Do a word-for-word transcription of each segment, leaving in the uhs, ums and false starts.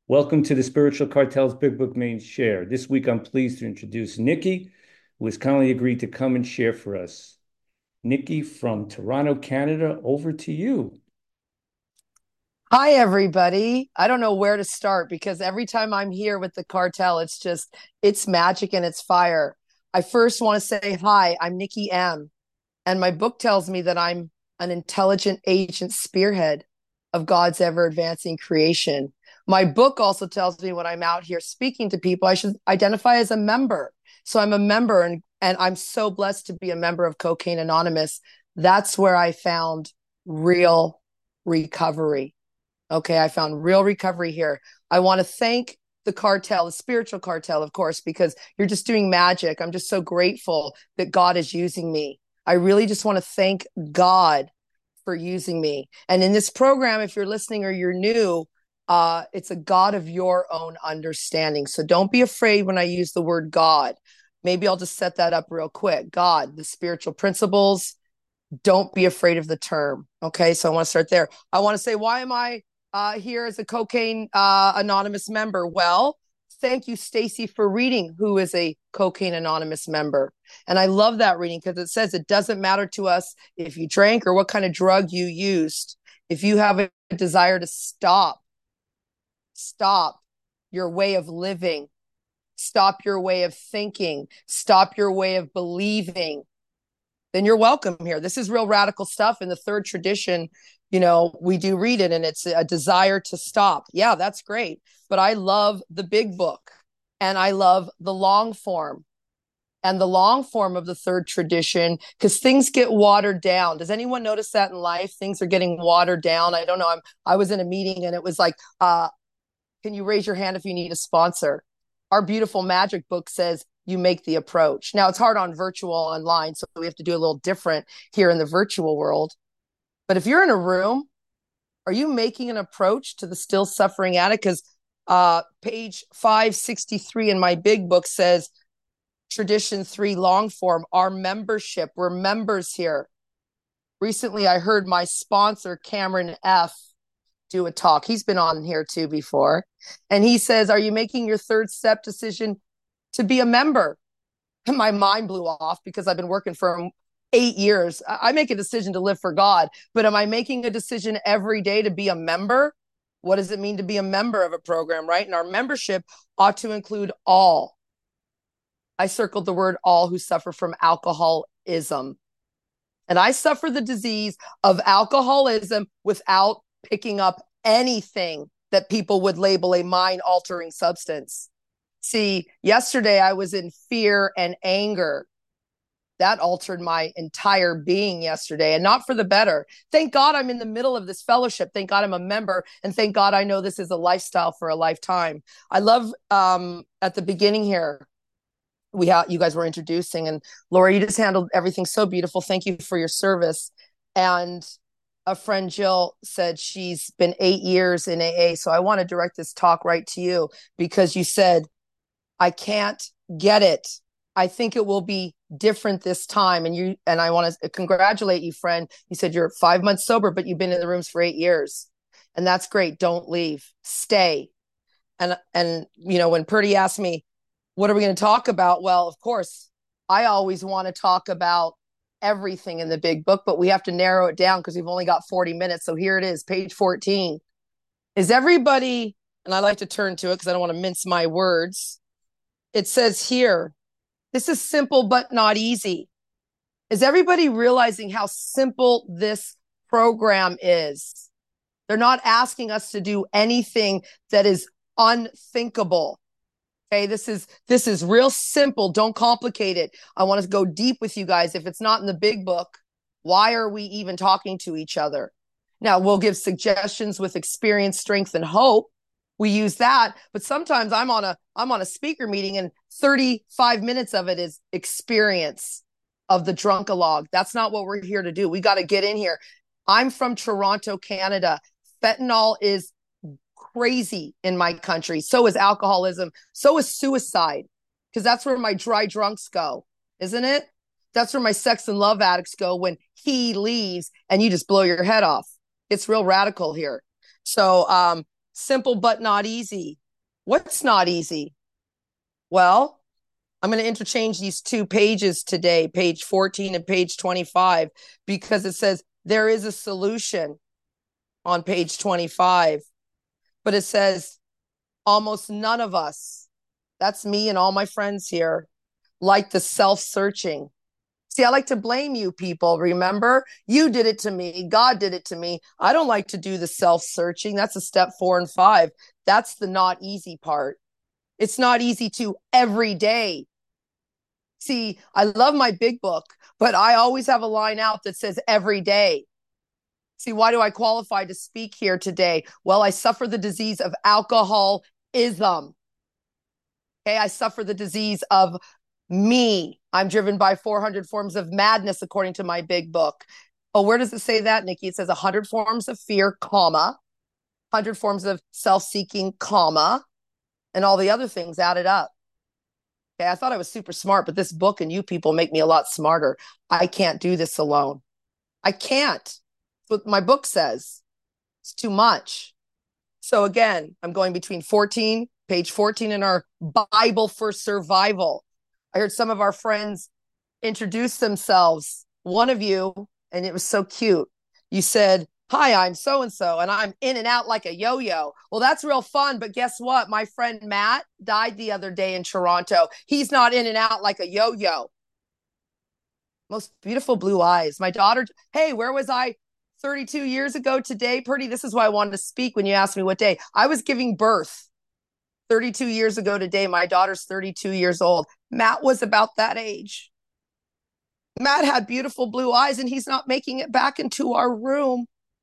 Welcome to the Spiritual Cartel's Big Book Main Share. This week I'm pleased to introduce Nikki, who has kindly agreed to come and share for us. Nikki from Toronto, Canada, over to you. Hi, everybody. I don't know where to start because every time I'm here with the cartel, it's just, it's magic and it's fire. I first want to say hi, I'm Nikki M. And my book tells me that I'm an intelligent agent spearhead of God's ever advancing creation. My book also tells me when I'm out here speaking to people, I should identify as a member. So I'm a member and, and I'm so blessed to be a member of Cocaine Anonymous. That's where I found real recovery. Okay, I found real recovery here. I want to thank the cartel, the spiritual cartel, of course, because you're just doing magic. I'm just so grateful that God is using me. I really just want to thank God for using me. And in this program, if you're listening or you're new, uh, it's a God of your own understanding. So don't be afraid when I use the word God. Maybe I'll just set that up real quick. God, the spiritual principles. Don't be afraid of the term. Okay, so I want to start there. I want to say, why am I uh, here as a Cocaine uh, Anonymous member? Well, thank you, Stacy, for reading, who is a Cocaine Anonymous member. And I love that reading because it says it doesn't matter to us if you drank or what kind of drug you used. If you have a desire to stop, stop your way of living, stop your way of thinking, stop your way of believing, then you're welcome here. This is real radical stuff. In the third tradition, you know, we do read it and it's a desire to stop. Yeah, that's great. But I love the big book and I love the long form and the long form of the third tradition because things get watered down. Does anyone notice that in life? Things are getting watered down. I don't know. I'm, I was in a meeting and it was like, uh, can you raise your hand if you need a sponsor? Our beautiful magic book says you make the approach. Now it's hard on virtual online, so we have to do a little different here in the virtual world. But if you're in a room, are you making an approach to the still suffering addict? Because uh, page five sixty-three in my big book says tradition three long form, our membership. We're members here. Recently, I heard my sponsor, Cameron F., do a talk. He's been on here too before. And he says, are you making your third step decision to be a member? And my mind blew off because I've been working for eight years. I make a decision to live for God, but am I making a decision every day to be a member? What does it mean to be a member of a program, right? And our membership ought to include all. I circled the word all who suffer from alcoholism. And I suffer the disease of alcoholism without picking up anything that people would label a mind altering substance. See, yesterday I was in fear and anger. That altered my entire being yesterday, and not for the better. Thank God I'm in the middle of this fellowship. Thank God I'm a member, and thank God I know this is a lifestyle for a lifetime. I love um, at the beginning here, we ha- you guys were introducing, and Laura, you just handled everything so beautiful. Thank you for your service. And a friend Jill said she's been eight years in A A. So I want to direct this talk right to you because you said, I can't get it. I think it will be different this time. And you and I want to congratulate you, friend. You said you're five months sober, but you've been in the rooms for eight years. And that's great. Don't leave. Stay. And and you know, when Purdy asked me, what are we going to talk about? Well, of course, I always want to talk about everything in the big book, but we have to narrow it down because we've only got forty minutes. So here it is, page fourteen. Is everybody, and I like to turn to it because I don't want to mince my words. It says here, this is simple but not easy. Is everybody realizing how simple this program is? They're not asking us to do anything that is unthinkable. Okay, this is this is real simple. Don't complicate it. I want to go deep with you guys. If it's not in the big book, why are we even talking to each other? Now, we'll give suggestions with experience, strength, and hope. We use that, but sometimes I'm on a I'm on a speaker meeting and thirty-five minutes of it is experience of the drunkalog. That's not what we're here to do. We got to get in here. I'm from Toronto, Canada. Fentanyl is crazy in my country. So is alcoholism. So is suicide, because that's where my dry drunks go, isn't it? That's where my sex and love addicts go when he leaves and you just blow your head off. It's real radical here. So um, Simple but not easy. What's not easy? Well, I'm going to interchange these two pages today, page fourteen and page twenty-five, because it says there is a solution on page twenty-five, but it says almost none of us, that's me and all my friends here, like the self-searching. See, I like to blame you people, remember? You did it to me. God did it to me. I don't like to do the self-searching. That's a step four and five. That's the not easy part. It's not easy to every day. See, I love my big book, but I always have a line out that says every day. See, why do I qualify to speak here today? Well, I suffer the disease of alcoholism. Okay, I suffer the disease of me. I'm driven by four hundred forms of madness, according to my big book. Oh, where does it say that, Nikki? It says one hundred forms of fear, comma, one hundred forms of self-seeking, comma, and all the other things added up. Okay, I thought I was super smart, but this book and you people make me a lot smarter. I can't do this alone. I can't. That's what my book says. It's too much. So again, I'm going between fourteen, page fourteen in our Bible for Survival. I heard some of our friends introduce themselves. One of you, and it was so cute. You said, hi, I'm so-and-so, and I'm in and out like a yo-yo. Well, that's real fun, but guess what? My friend Matt died the other day in Toronto. He's not in and out like a yo-yo. Most beautiful blue eyes. My daughter, hey, where was I thirty-two years ago today, Purdy? This is why I wanted to speak when you asked me what day. I was giving birth thirty-two years ago today. My daughter's thirty-two years old. Matt was about that age. Matt had beautiful blue eyes, and he's not making it back into our room.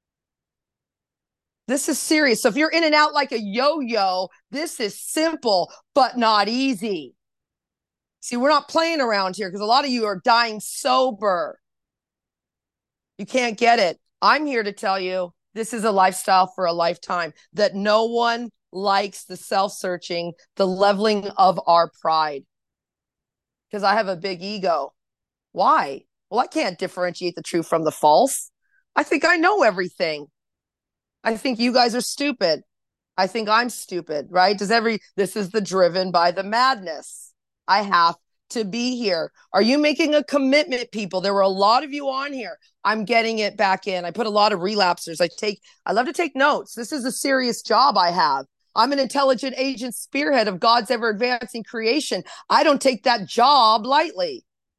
This is serious. So if you're in and out like a yo-yo, this is simple, but not easy. See, we're not playing around here because a lot of you are dying sober. You can't get it. I'm here to tell you this is a lifestyle for a lifetime, that no one likes the self-searching, the leveling of our pride. Because I have a big ego. Why? Well, I can't differentiate the true from the false. I think I know everything. I think you guys are stupid. I think I'm stupid, right? Does every, this is the driven by the madness. I have to be here. Are you making a commitment, people? There were a lot of you on here. I'm getting it back in. I put a lot of relapsers. I take, I love to take notes. This is a serious job I have. I'm an intelligent agent spearhead of God's ever advancing creation. I don't take that job lightly.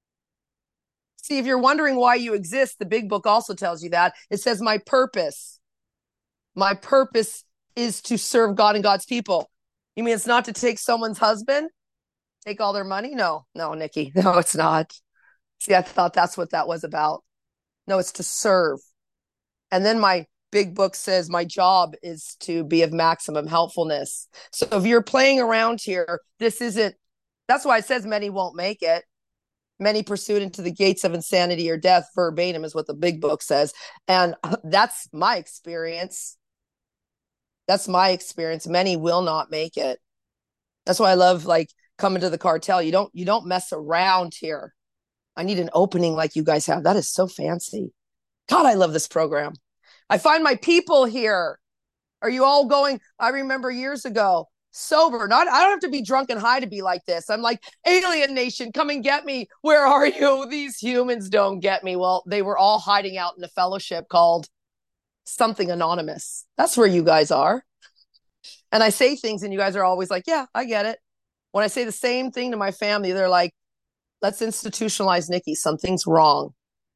See, if you're wondering why you exist, the big book also tells you that. It says my purpose. My purpose is to serve God and God's people. You mean it's not to take someone's husband? Take all their money? No, no, Nikki. No, it's not. See, I thought that's what that was about. No, it's to serve. And then my big book says my job is to be of maximum helpfulness. So if you're playing around here, this isn't, that's why it says many won't make it. Many pursued into the gates of insanity or death, verbatim is what the big book says. And that's my experience. That's my experience. Many will not make it. That's why I love like coming to the cartel. You don't, you don't mess around here. I need an opening like you guys have. That is so fancy. God, I love this program. I find my people here. Are you all going? I remember years ago, sober. Not, I don't have to be drunk and high to be like this. I'm like, alien nation, come and get me. Where are you? These humans don't get me. Well, they were all hiding out in a fellowship called something anonymous. That's where you guys are. And I say things and you guys are always like, yeah, I get it. When I say the same thing to my family, they're like, let's institutionalize Nikki. Something's wrong.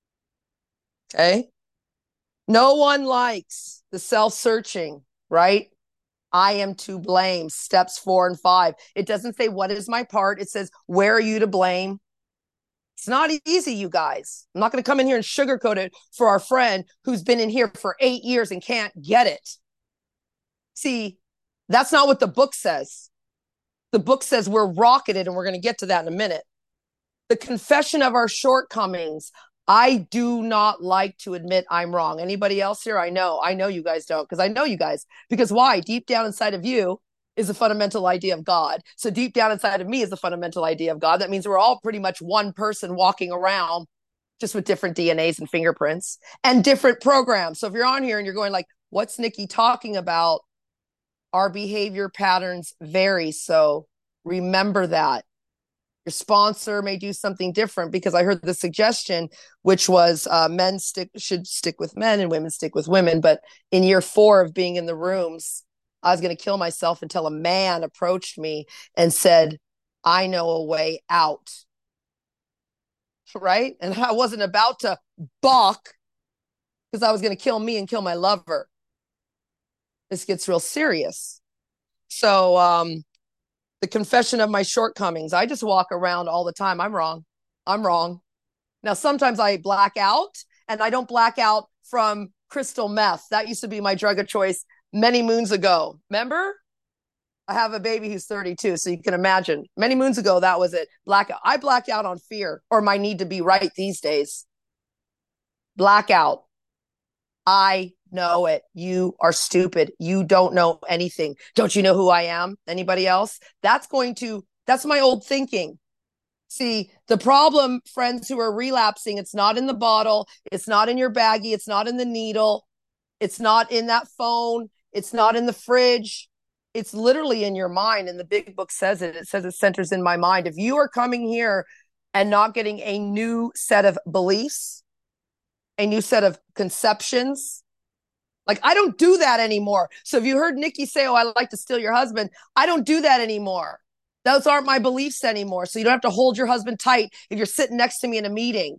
Okay. No one likes the self-searching, right? I am to blame. Steps four and five. It doesn't say, what is my part? It says, where are you to blame? It's not easy, you guys. I'm not going to come in here and sugarcoat it for our friend who's been in here for eight years and can't get it. See, that's not what the book says. The book says we're rocketed, and we're going to get to that in a minute. The confession of our shortcomings. I do not like to admit I'm wrong. Anybody else here? I know. I know you guys don't, because I know you guys. Because why? Deep down inside of you is the fundamental idea of God. So deep down inside of me is the fundamental idea of God. That means we're all pretty much one person walking around, just with different D N As and fingerprints and different programs. So if you're on here and you're going like, what's Nikki talking about? Our behavior patterns vary. So remember that. Your sponsor may do something different, because I heard the suggestion, which was uh, men stick should stick with men and women stick with women. But in year four of being in the rooms, I was going to kill myself until a man approached me and said, I know a way out. Right? And I wasn't about to balk, because I was going to kill me and kill my lover. This gets real serious. So, um, the confession of my shortcomings. I just walk around all the time. I'm wrong. I'm wrong. Now, sometimes I black out, and I don't black out from crystal meth. That used to be my drug of choice many moons ago. Remember? I have a baby who's thirty-two, so you can imagine. Many moons ago, that was it. Blackout. I black out on fear or my need to be right these days. Blackout. I know it. You are stupid. You don't know anything. Don't you know who I am? Anybody else? That's going to, that's my old thinking. See, the problem, friends who are relapsing, it's not in the bottle. It's not in your baggie. It's not in the needle. It's not in that phone. It's not in the fridge. It's literally in your mind. And the big book says it. It says it centers in my mind. If you are coming here and not getting a new set of beliefs, a new set of conceptions. Like, I don't do that anymore. So if you heard Nikki say, oh, I like to steal your husband, I don't do that anymore. Those aren't my beliefs anymore. So you don't have to hold your husband tight if you're sitting next to me in a meeting.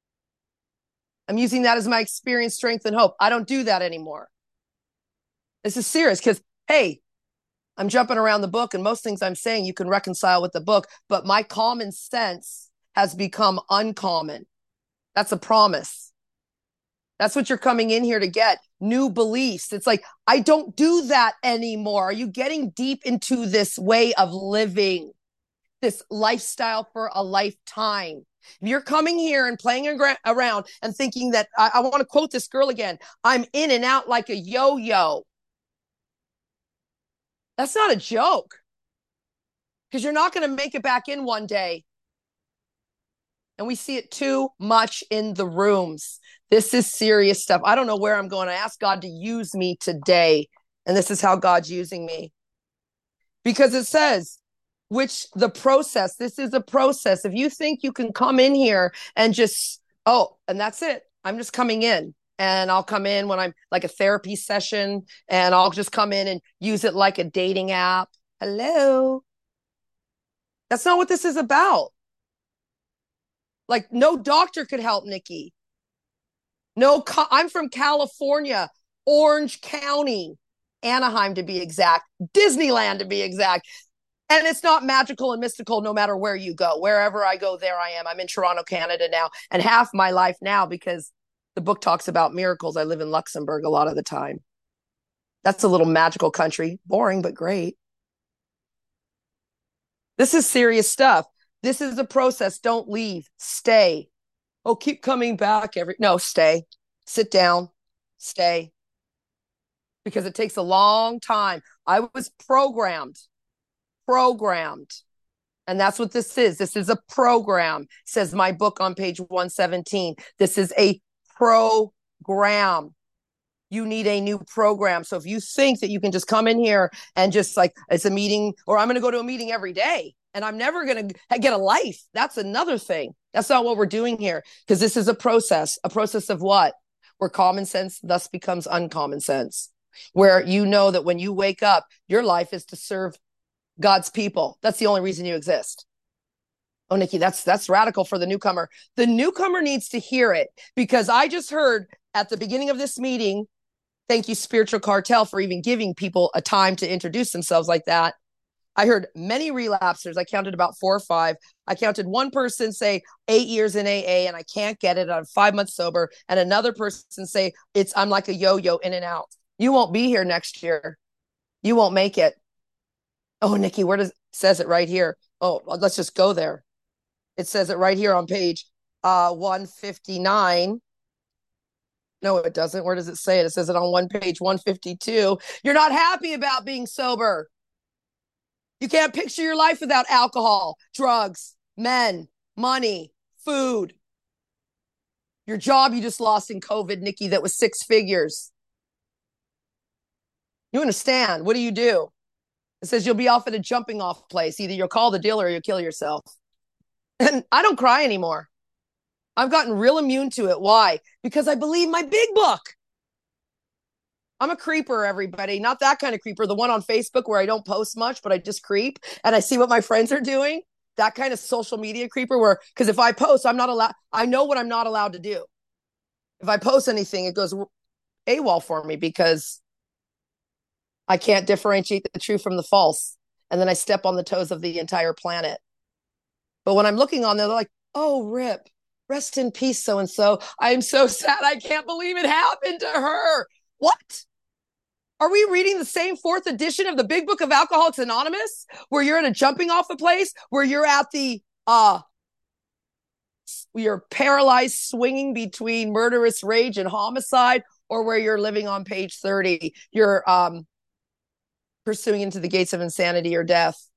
I'm using that as my experience, strength, and hope. I don't do that anymore. This is serious, because, hey, I'm jumping around the book, and most things I'm saying you can reconcile with the book, but my common sense has become uncommon. That's a promise. That's what you're coming in here to get, new beliefs. It's like, I don't do that anymore. Are you getting deep into this way of living, this lifestyle for a lifetime? If you're coming here and playing around and thinking that, I, I want to quote this girl again, I'm in and out like a yo-yo. That's not a joke, because you're not going to make it back in one day. And we see it too much in the rooms. This is serious stuff. I don't know where I'm going. I ask God to use me today. And this is how God's using me. Because it says, which the process, this is a process. If you think you can come in here and just, oh, and that's it. I'm just coming in. And I'll come in when I'm like a therapy session, and I'll just come in and use it like a dating app. Hello. That's not what this is about. Like, no doctor could help Nikki. No, I'm from California, Orange County, Anaheim to be exact, Disneyland to be exact. And it's not magical and mystical no matter where you go. Wherever I go, there I am. I'm in Toronto, Canada now. And half my life now, because the book talks about miracles, I live in Luxembourg a lot of the time. That's a little magical country. Boring, but great. This is serious stuff. This is a process. Don't leave. Stay. Oh, keep coming back every. No, stay. Sit down. Stay. Because it takes a long time. I was programmed. Programmed. And that's what this is. This is a program, says my book on page one seventeen. This is a program. You need a new program. So if you think that you can just come in here and just like, it's a meeting, or I'm going to go to a meeting every day, and I'm never going to get a life. That's another thing. That's not what we're doing here, because this is a process. A process of what? Where common sense thus becomes uncommon sense. Where you know that when you wake up, your life is to serve God's people. That's the only reason you exist. Oh, Nikki, that's that's radical for the newcomer. The newcomer needs to hear it, because I just heard at the beginning of this meeting, thank you, Spiritual Cartel, for even giving people a time to introduce themselves like that. I heard many relapsers. I counted about four or five. I counted one person say eight years in A A and I can't get it. I'm five months sober. And another person say, it's I'm like a yo-yo, in and out. You won't be here next year. You won't make it. Oh, Nikki, where does it says it right here? Oh, let's just go there. It says it right here on page uh, one fifty-nine. No, it doesn't. Where does it say it? It says it on one page one fifty-two. You're not happy about being sober. You can't picture your life without alcohol, drugs, men, money, food. Your job you just lost in COVID, Nikki, that was six figures. You understand? What do you do? It says you'll be off at a jumping off place. Either you'll call the dealer or you'll kill yourself. And I don't cry anymore. I've gotten real immune to it. Why? Because I believe my big book. I'm a creeper, everybody. Not that kind of creeper. The one on Facebook where I don't post much, but I just creep and I see what my friends are doing. That kind of social media creeper where, because if I post, I'm not allowed, I know what I'm not allowed to do. If I post anything, it goes AWOL for me because I can't differentiate the true from the false. And then I step on the toes of the entire planet. But when I'm looking on there, they're like, oh, rip, rest in peace, so-and-so. I am so sad. I can't believe it happened to her. What? Are we reading the same fourth edition of the Big Book of Alcoholics Anonymous, where you're in a jumping off a place, where you're at the, uh, you're paralyzed swinging between murderous rage and homicide, or where you're living on page thirty, you're um, pursuing into the gates of insanity or death,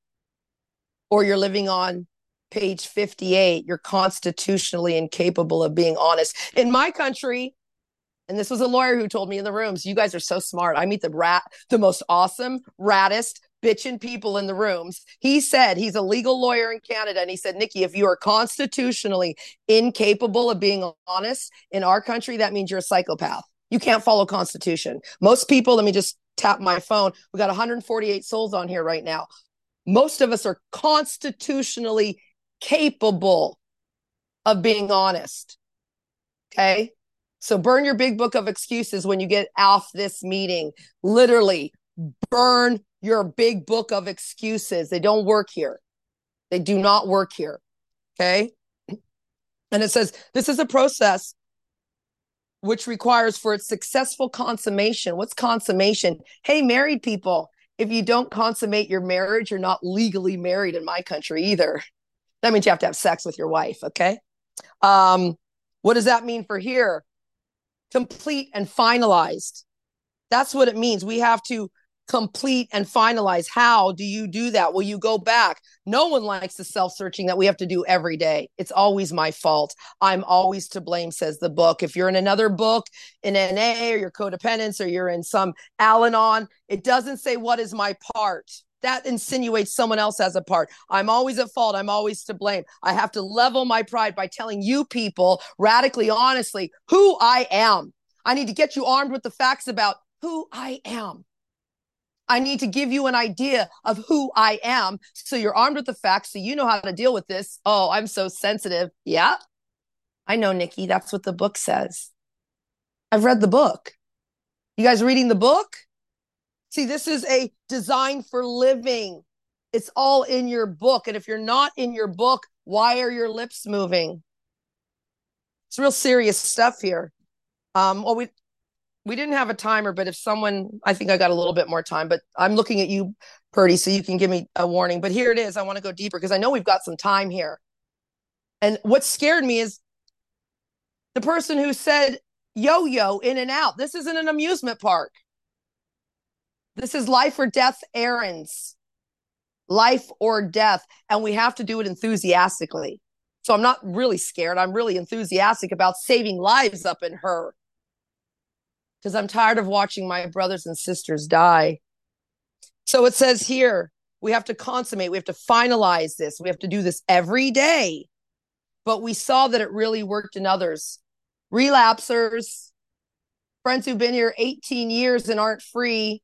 or you're living on page fifty-eight, you're constitutionally incapable of being honest. In my country, and this was a lawyer who told me in the rooms, you guys are so smart. I meet the rat, the most awesome, raddest, bitchin' people in the rooms. He said, he's a legal lawyer in Canada. And he said, Nikki, if you are constitutionally incapable of being honest in our country, that means you're a psychopath. You can't follow Constitution. Most people, let me just tap my phone. We got one hundred forty-eight souls on here right now. Most of us are constitutionally capable of being honest. Okay. So burn your big book of excuses when you get off this meeting. Literally, burn your big book of excuses. They don't work here. They do not work here. Okay? And it says, this is a process which requires for its successful consummation. What's consummation? Hey, married people, if you don't consummate your marriage, you're not legally married in my country either. That means you have to have sex with your wife, okay? Um, what does that mean for here? Complete and finalized. That's what it means. We have to complete and finalize. How do you do that? Well, you go back. No one likes the self-searching that we have to do every day. It's always my fault. I'm always to blame, says the book. If you're in another book, in N A or your codependence, or you're in some Al-Anon, it doesn't say what is my part. That insinuates someone else has a part. I'm always at fault. I'm always to blame. I have to level my pride by telling you people radically, honestly, who I am. I need to get you armed with the facts about who I am. I need to give you an idea of who I am so you're armed with the facts so you know how to deal with this. Oh, I'm so sensitive. Yeah, I know, Nikki. That's what the book says. I've read the book. You guys reading the book? See, this is a design for living. It's all in your book. And if you're not in your book, why are your lips moving? It's real serious stuff here. Um, well, we we didn't have a timer, but if someone, I think I got a little bit more time, but I'm looking at you, Purdy, so you can give me a warning. But here it is. I want to go deeper because I know we've got some time here. And what scared me is the person who said yo-yo in and out. This isn't an amusement park. This is life or death errands, life or death. And we have to do it enthusiastically. So I'm not really scared. I'm really enthusiastic about saving lives up in her. Because I'm tired of watching my brothers and sisters die. So it says here, we have to consummate. We have to finalize this. We have to do this every day. But we saw that it really worked in others. Relapsers, friends who've been here eighteen years and aren't free.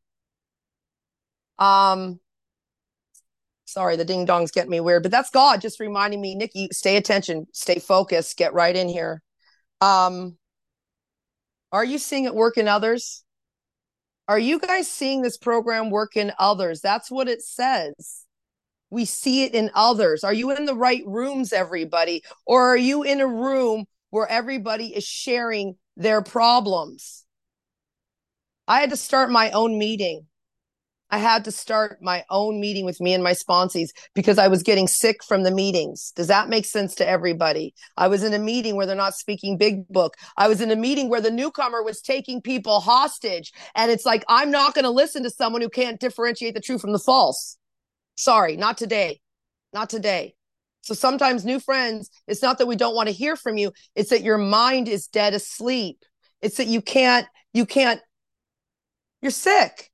Um, sorry, the ding dong's getting me weird, but that's God just reminding me, Nikki, stay attention, stay focused, get right in here. Um, are you seeing it work in others? Are you guys seeing this program work in others? That's what it says. We see it in others. Are you in the right rooms, everybody? Or are you in a room where everybody is sharing their problems? I had to start my own meeting. I had to start my own meeting with me and my sponsees because I was getting sick from the meetings. Does that make sense to everybody? I was in a meeting where they're not speaking big book. I was in a meeting where the newcomer was taking people hostage. And it's like, I'm not going to listen to someone who can't differentiate the true from the false. Sorry, not today. Not today. So sometimes new friends, it's not that we don't want to hear from you. It's that your mind is dead asleep. It's that you can't, you can't, you're sick.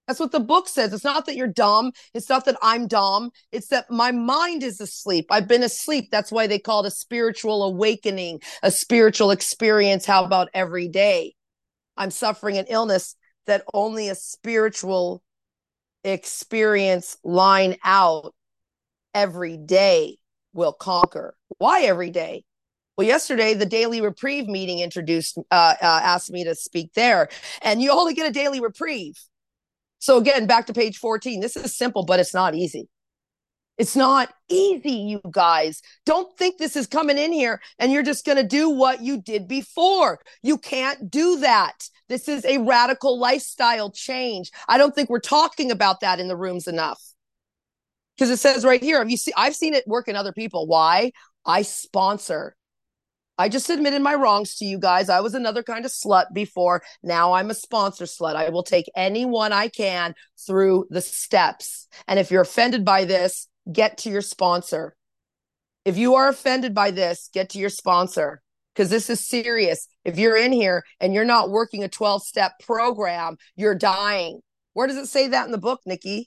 That's what the book says. It's not that you're dumb. It's not that I'm dumb. It's that my mind is asleep. I've been asleep. That's why they call it a spiritual awakening, a spiritual experience. How about every day? I'm suffering an illness that only a spiritual experience line out every day will conquer. Why every day? Well, yesterday, the Daily Reprieve meeting introduced, uh, uh, asked me to speak there, and you only get a daily reprieve. So again, back to page fourteen. This is simple, but it's not easy. It's not easy, you guys. Don't think this is coming in here and you're just going to do what you did before. You can't do that. This is a radical lifestyle change. I don't think we're talking about that in the rooms enough. Because it says right here, have you seen, I've seen it work in other people. Why? I sponsor. I just admitted my wrongs to you guys. I was another kind of slut before. Now I'm a sponsor slut. I will take anyone I can through the steps. And if you're offended by this, get to your sponsor. If you are offended by this, get to your sponsor, because this is serious. If you're in here and you're not working a twelve-step program, you're dying. Where does it say that in the book, Nikki?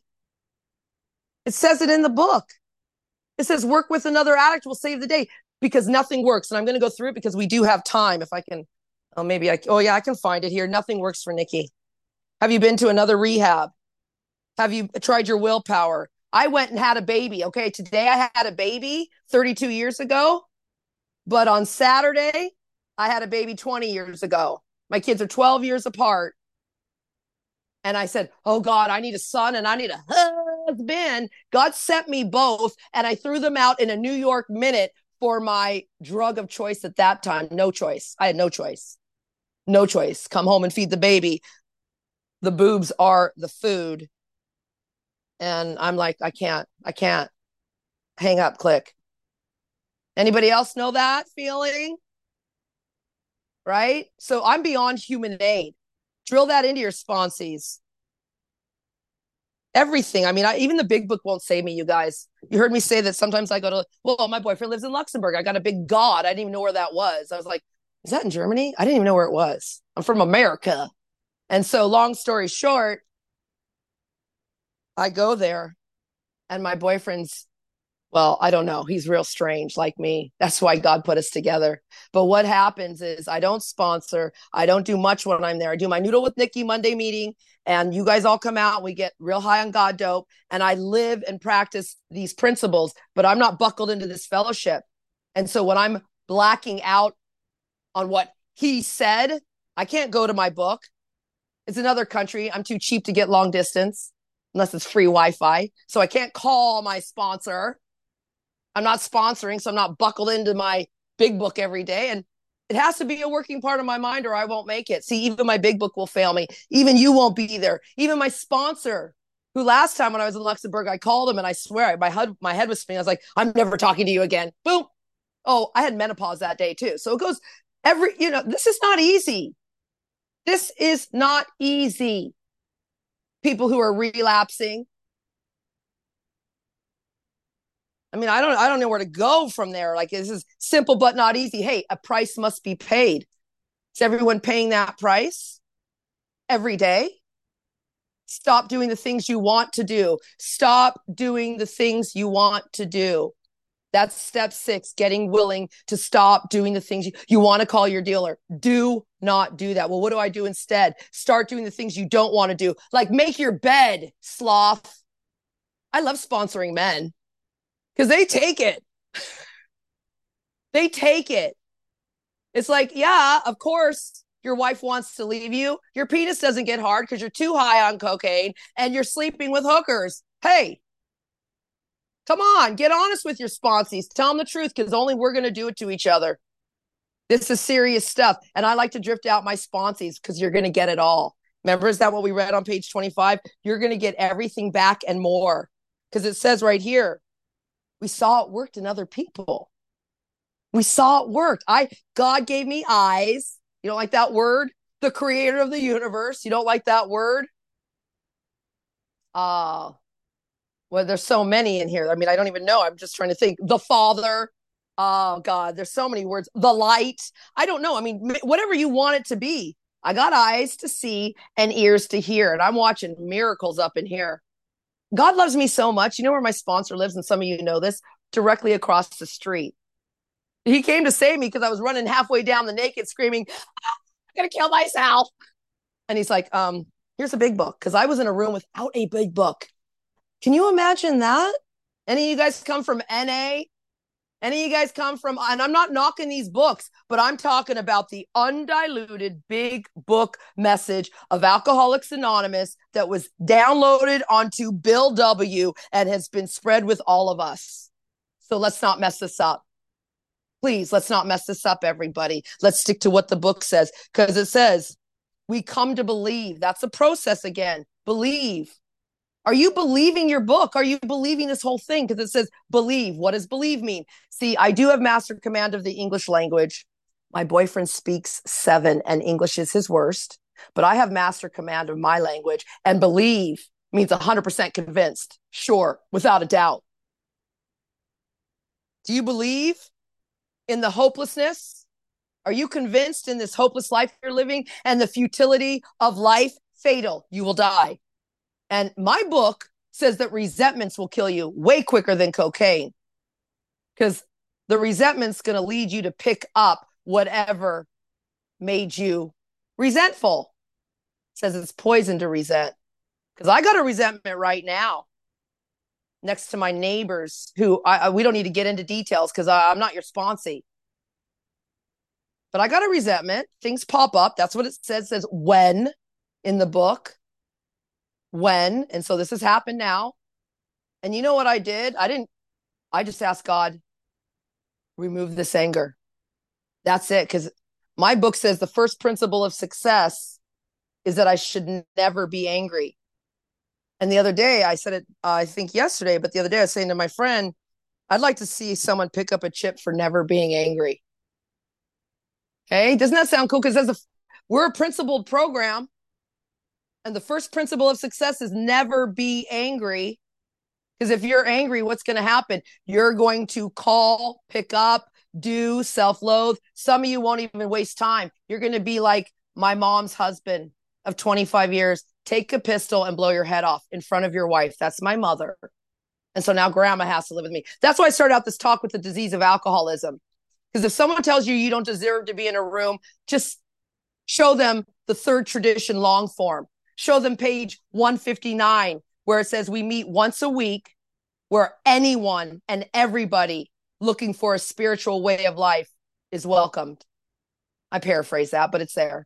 It says it in the book. It says work with another addict will save the day, because nothing works. And I'm going to go through it because we do have time. If I can, oh, maybe I, oh yeah, I can find it here. Nothing works for Nikki. Have you been to another rehab? Have you tried your willpower? I went and had a baby. Okay. Today I had a baby thirty-two years ago, but on Saturday I had a baby twenty years ago. My kids are twelve years apart. And I said, oh God, I need a son and I need a husband. God sent me both. And I threw them out in a New York minute for my drug of choice at that time. No choice. I had no choice. No choice. Come home and feed the baby. The boobs are the food. And I'm like, I can't, I can't. Hang up, click. Anybody else know that feeling? Right? So I'm beyond human aid. Drill that into your sponsees. Everything. I mean, I, even the big book won't save me, you guys. You heard me say that sometimes I go to, well, my boyfriend lives in Luxembourg. I got a big God. I didn't even know where that was. I was like, is that in Germany? I didn't even know where it was. I'm from America. And so long story short, I go there and my boyfriend's, well, I don't know. He's real strange like me. That's why God put us together. But what happens is I don't sponsor. I don't do much when I'm there. I do my Noodle with Nikki Monday meeting, and you guys all come out. We get real high on God dope, and I live and practice these principles, but I'm not buckled into this fellowship. And so when I'm blacking out on what he said, I can't go to my book. It's another country. I'm too cheap to get long distance unless it's free Wi-Fi. So I can't call my sponsor. I'm not sponsoring, so I'm not buckled into my big book every day. And it has to be a working part of my mind or I won't make it. See, even my big book will fail me. Even you won't be there. Even my sponsor, who last time when I was in Luxembourg, I called him and I swear my head, my head was spinning. I was like, I'm never talking to you again. Boom. Oh, I had menopause that day too. So it goes every, you know, this is not easy. This is not easy. People who are relapsing. I mean, I don't, I don't know where to go from there. Like, this is simple, but not easy. Hey, a price must be paid. Is everyone paying that price every day? Stop doing the things you want to do. Stop doing the things you want to do. That's step six, getting willing to stop doing the things you, you want to call your dealer. Do not do that. Well, what do I do instead? Start doing the things you don't want to do. Like make your bed, sloth. I love sponsoring men. Because they take it. They take it. It's like, yeah, of course, your wife wants to leave you. Your penis doesn't get hard because you're too high on cocaine and you're sleeping with hookers. Hey, come on, get honest with your sponsees. Tell them the truth because only we're going to do it to each other. This is serious stuff. And I like to drift out my sponsees because you're going to get it all. Remember, is that what we read on page twenty-five? You're going to get everything back and more. Because it says right here, we saw it worked in other people. We saw it worked. I God gave me eyes. You don't like that word? The creator of the universe. You don't like that word? Uh, well, there's so many in here. I mean, I don't even know. I'm just trying to think. The Father. Oh, God, there's so many words. The light. I don't know. I mean, whatever you want it to be. I got eyes to see and ears to hear, and I'm watching miracles up in here. God loves me so much. You know where my sponsor lives, and some of you know this, directly across the street. He came to save me because I was running halfway down the naked screaming, I'm going to kill myself. And he's like, um, here's a big book, because I was in a room without a big book. Can you imagine that? Any of you guys come from N A? Any of you guys come from, and I'm not knocking these books, but I'm talking about the undiluted big book message of Alcoholics Anonymous that was downloaded onto Bill W. and has been spread with all of us. So let's not mess this up. Please, let's not mess this up, everybody. Let's stick to what the book says, because it says, we come to believe. That's a process again. Believe. Are you believing your book? Are you believing this whole thing? Because it says believe. What does believe mean? See, I do have master command of the English language. My boyfriend speaks seven and English is his worst, but I have master command of my language, and believe means one hundred percent convinced. Sure, without a doubt. Do you believe in the hopelessness? Are you convinced in this hopeless life you're living and the futility of life? Fatal, you will die. And my book says that resentments will kill you way quicker than cocaine, because the resentment's going to lead you to pick up whatever made you resentful. It says it's poison to resent, because I got a resentment right now next to my neighbors who I, I we don't need to get into details because I'm not your sponsee. But I got a resentment. Things pop up. That's what it says. It says when in the book. When. And so this has happened now. And you know what I did? I didn't, I just asked God, remove this anger. That's it. Because my book says the first principle of success is that I should never be angry. And the other day, I said it, uh, I think yesterday, but the other day I was saying to my friend, I'd like to see someone pick up a chip for never being angry. Okay. Doesn't that sound cool? Because as a, we're a principled program. And the first principle of success is never be angry. Because if you're angry, what's going to happen? You're going to call, pick up, do, self-loathe. Some of you won't even waste time. You're going to be like my mom's husband of twenty-five years. Take a pistol and blow your head off in front of your wife. That's my mother. And so now grandma has to live with me. That's why I started out this talk with the disease of alcoholism. Because if someone tells you you don't deserve to be in a room, just show them the third tradition long form. Show them page one fifty-nine, where it says we meet once a week, where anyone and everybody looking for a spiritual way of life is welcomed. I paraphrase that, but it's there.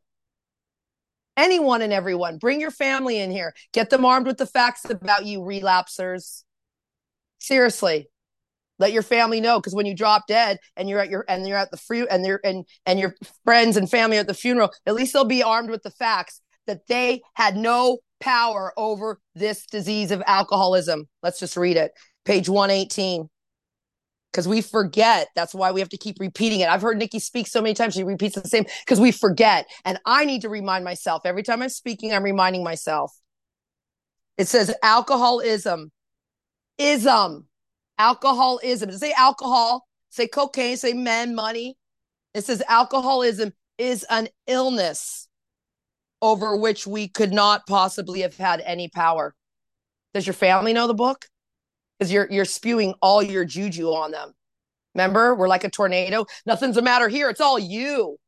Anyone and everyone. Bring your family in here. Get them armed with the facts about you, relapsers. Seriously. Let your family know, because when you drop dead and you're at your and you're at the free and they're and and your friends and family are at the funeral, at least they'll be armed with the facts that they had no power over this disease of alcoholism. Let's just read it. Page one eighteen. Because we forget. That's why we have to keep repeating it. I've heard Nikki speak so many times. She repeats the same because we forget. And I need to remind myself. Every time I'm speaking, I'm reminding myself. It says alcoholism. Ism. Alcoholism. Does it say alcohol? Say cocaine. Say men, money. It says alcoholism is an illness over which we could not possibly have had any power. Does your family know the book? Because you're you're spewing all your juju on them. Remember, we're like a tornado. Nothing's the matter here. It's all you.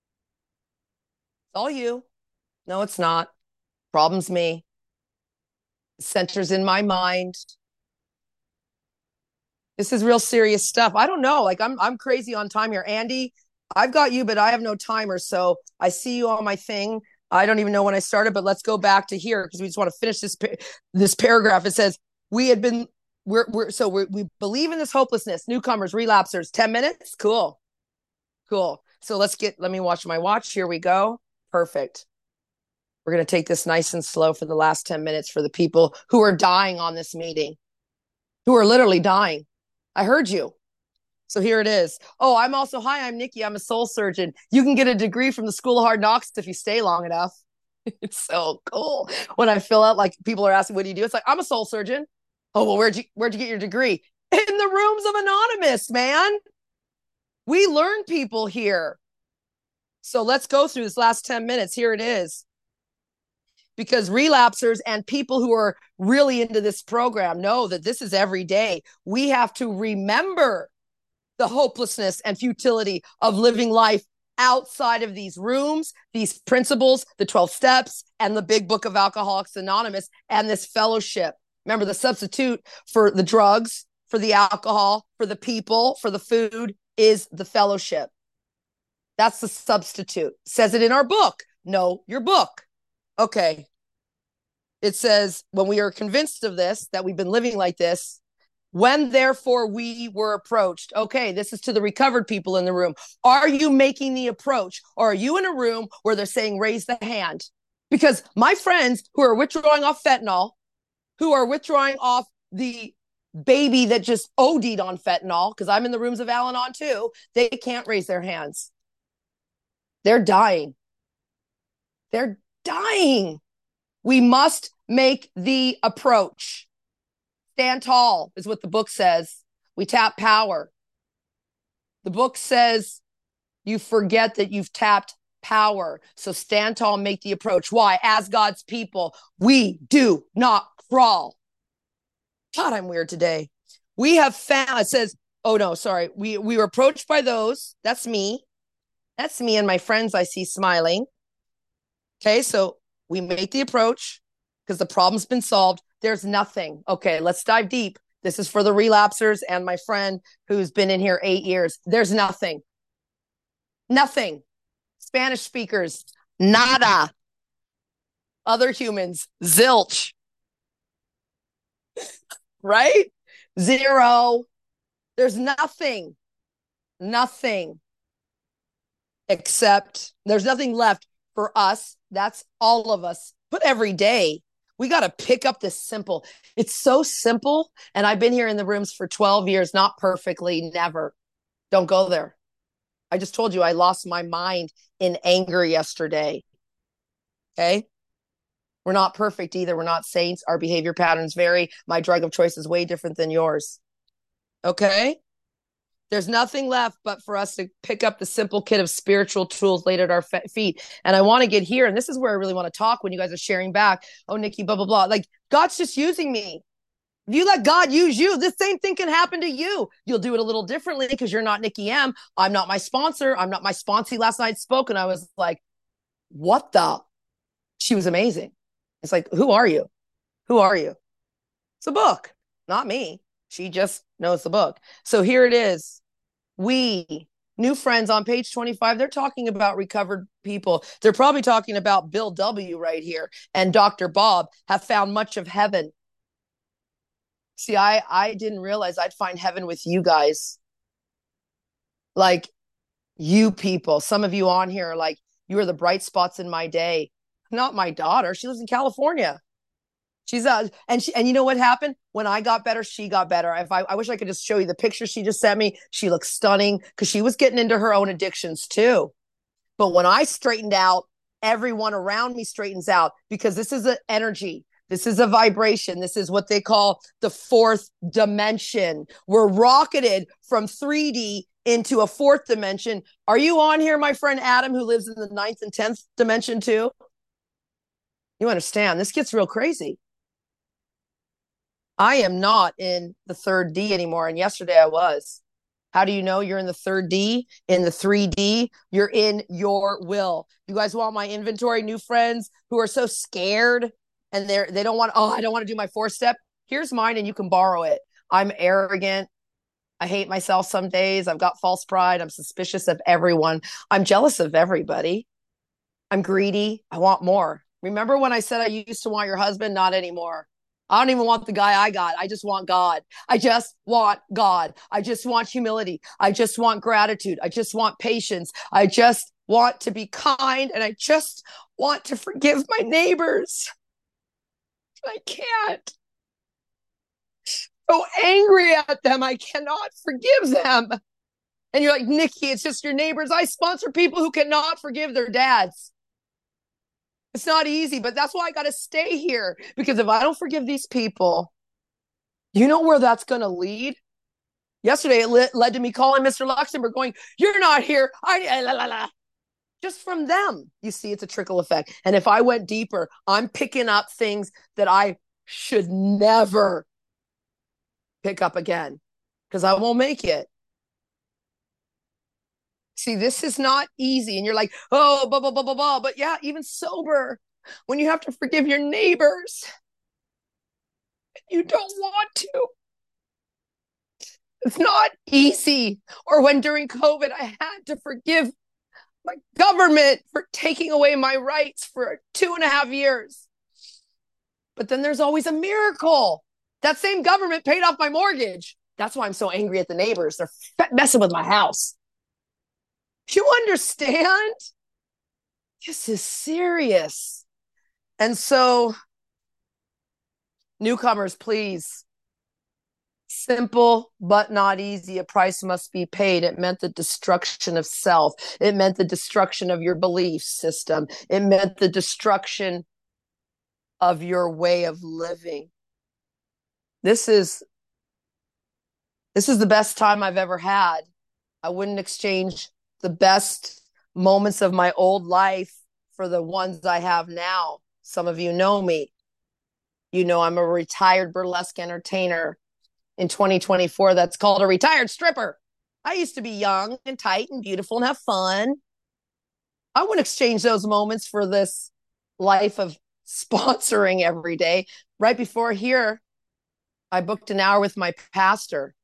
It's all you. No, it's not. Problem's me. Centers in my mind. This is real serious stuff. I don't know. Like I'm I'm crazy on time here. Andy, I've got you, but I have no timer. So I see you on my thing. I don't even know when I started, but let's go back to here because we just want to finish this this paragraph. It says, we had been, we're, we're so we're, we believe in this hopelessness, newcomers, relapsers, ten minutes. Cool. Cool. So let's get, let me watch my watch. Here we go. Perfect. We're going to take this nice and slow for the last ten minutes for the people who are dying on this meeting, who are literally dying. I heard you. So here it is. Oh, I'm also, hi, I'm Nikki. I'm a soul surgeon. You can get a degree from the School of Hard Knocks if you stay long enough. It's so cool. When I fill out, like people are asking, what do you do? It's like, I'm a soul surgeon. Oh, well, where'd you, where'd you get your degree? In the rooms of Anonymous, man. We learn people here. So let's go through this last ten minutes. Here it is. Because relapsers and people who are really into this program know that this is every day. We have to remember the hopelessness and futility of living life outside of these rooms, these principles, the twelve steps, and the big book of Alcoholics Anonymous, and this fellowship. Remember, the substitute for the drugs, for the alcohol, for the people, for the food is the fellowship. That's the substitute. Says it in our book. Know your book. Okay. It says, when we are convinced of this, that we've been living like this, when therefore we were approached. Okay, this is to the recovered people in the room. Are you making the approach? Or are you in a room where they're saying, raise the hand? Because my friends who are withdrawing off fentanyl, who are withdrawing off the baby that just OD'd on fentanyl, because I'm in the rooms of Al-Anon too, they can't raise their hands. They're dying. They're dying. We must make the approach. Stand tall is what the book says. We tap power. The book says you forget that you've tapped power. So stand tall and make the approach. Why? As God's people, we do not crawl. God, I'm weird today. We have found, it says, oh no, sorry. We, we were approached by those. That's me. That's me and my friends I see smiling. Okay, so we make the approach because the problem's been solved. There's nothing. Okay, let's dive deep. This is for the relapsers and my friend who's been in here eight years. There's nothing. Nothing. Spanish speakers, nada. Other humans, zilch. Right? Zero. There's nothing. Nothing. Except there's nothing left for us. That's all of us. But every day, we got to pick up this simple. It's so simple. And I've been here in the rooms for twelve years, not perfectly, never. Don't go there. I just told you I lost my mind in anger yesterday. Okay? We're not perfect either. We're not saints. Our behavior patterns vary. My drug of choice is way different than yours. Okay? There's nothing left but for us to pick up the simple kit of spiritual tools laid at our feet. And I want to get here. And this is where I really want to talk when you guys are sharing back. Oh, Nikki, blah, blah, blah. Like, God's just using me. If you let God use you, the same thing can happen to you. You'll do it a little differently because you're not Nikki M. I'm not my sponsor. I'm not my sponsee. Last night spoke and I was like, what the? She was amazing. It's like, who are you? Who are you? It's a book, not me. She just knows the book. So here it is. We, new friends on page twenty-five, they're talking about recovered people. They're probably talking about Bill W. right here and Doctor Bob have found much of heaven. See, I, I didn't realize I'd find heaven with you guys. Like, you people, some of you on here are like, you are the bright spots in my day. Not my daughter. She lives in California. She's uh and she and you know what happened when I got better, she got better. If I, I wish I could just show you the picture she just sent me. She looks stunning because she was getting into her own addictions too. But when I straightened out, everyone around me straightens out because this is an energy. This is a vibration. This is what they call the fourth dimension. We're rocketed from three D into a fourth dimension. Are you on here, my friend Adam, who lives in the ninth and tenth dimension too? You understand, this gets real crazy. I am not in the third D anymore. And yesterday I was. How do you know you're in the third D? In the three D, you're in your will. You guys want my inventory? New friends who are so scared and they're, they don't want, oh, I don't want to do my four step. Here's mine and you can borrow it. I'm arrogant. I hate myself some days. I've got false pride. I'm suspicious of everyone. I'm jealous of everybody. I'm greedy. I want more. Remember when I said I used to want your husband? Not anymore. I don't even want the guy I got. I just want God. I just want God. I just want humility. I just want gratitude. I just want patience. I just want to be kind. And I just want to forgive my neighbors. I can't. So angry at them. I cannot forgive them. And you're like, Nikki, it's just your neighbors. I sponsor people who cannot forgive their dads. It's not easy, but that's why I got to stay here. Because if I don't forgive these people, you know where that's going to lead? Yesterday, it le- led to me calling Mister Luxembourg going, you're not here. I, la, la, la. just from them. You see, it's a trickle effect. And if I went deeper, I'm picking up things that I should never pick up again because I won't make it. See, this is not easy. And you're like, oh, blah, blah, blah, blah, blah. But yeah, even sober, when you have to forgive your neighbors, you don't want to. It's not easy. Or when during COVID, I had to forgive my government for taking away my rights for two and a half years. But then there's always a miracle. That same government paid off my mortgage. That's why I'm so angry at the neighbors. They're messing with my house. You understand? This is serious. And so, newcomers, please. Simple, but not easy. A price must be paid. It meant the destruction of self. It meant the destruction of your belief system. It meant the destruction of your way of living. This is, this is the best time I've ever had. I wouldn't exchange the best moments of my old life for the ones I have now. Some of you know me. You know I'm a retired burlesque entertainer. In twenty twenty-four, that's called a retired stripper. I used to be young and tight and beautiful and have fun. I wouldn't exchange those moments for this life of sponsoring every day. Right before here, I booked an hour with my pastor.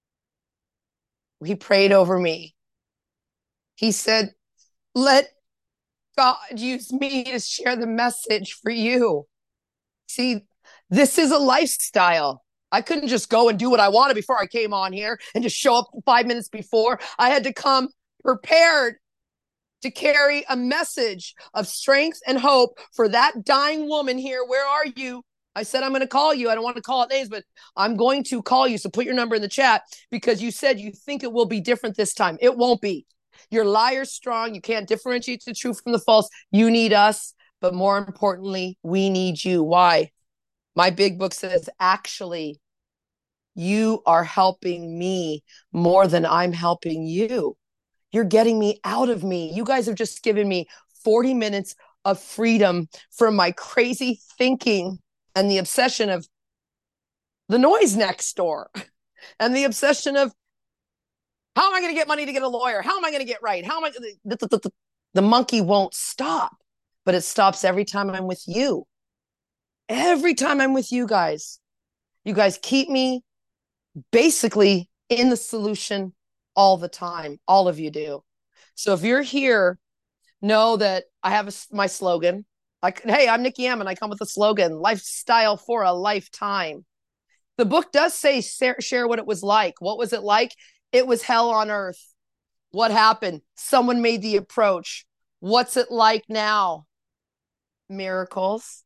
He prayed over me. He said, let God use me to share the message for you. See, this is a lifestyle. I couldn't just go and do what I wanted before I came on here and just show up five minutes before. I had to come prepared to carry a message of strength and hope for that dying woman here. Where are you? I said, I'm going to call you. I don't want to call it names, but I'm going to call you. So put your number in the chat because you said you think it will be different this time. It won't be. Your liar's strong. You can't differentiate the truth from the false. You need us. But more importantly, we need you. Why? My big book says, actually, you are helping me more than I'm helping you. You're getting me out of me. You guys have just given me forty minutes of freedom from my crazy thinking and the obsession of the noise next door and the obsession of how am I going to get money to get a lawyer? How am I going to get right? How am I? The, the, the, the monkey won't stop, but it stops every time I'm with you. Every time I'm with you guys, you guys keep me basically in the solution all the time. All of you do. So if you're here, know that I have a, my slogan. Like, hey, I'm Nikki M, and I come with a slogan: lifestyle for a lifetime. The book does say share what it was like. What was it like? It was hell on earth. What happened? Someone made the approach. What's it like now? Miracles.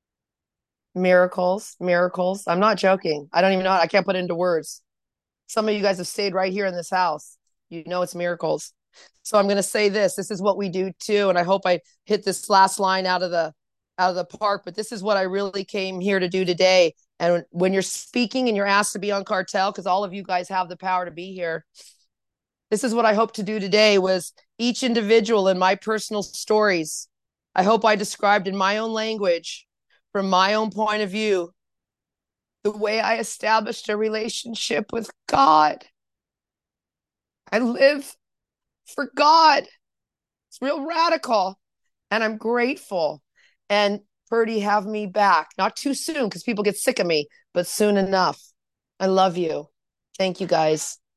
Miracles, miracles. I'm not joking. I don't even know how, I can't put it into words. Some of you guys have stayed right here in this house. You know it's miracles. So I'm going to say this. This is what we do too. And I hope I hit this last line out of the out of the park. But this is what I really came here to do today. And when you're speaking and you're asked to be on Cartel, because all of you guys have the power to be here, this is what I hope to do today was each individual in my personal stories. I hope I described in my own language, from my own point of view, the way I established a relationship with God. I live for God. It's real radical. And I'm grateful. And Purdy, have me back. Not too soon because people get sick of me, but soon enough. I love you. Thank you, guys.